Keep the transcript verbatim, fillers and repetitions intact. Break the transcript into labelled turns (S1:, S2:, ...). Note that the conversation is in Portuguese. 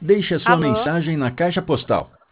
S1: Deixe a sua
S2: Alô?
S1: mensagem na caixa postal.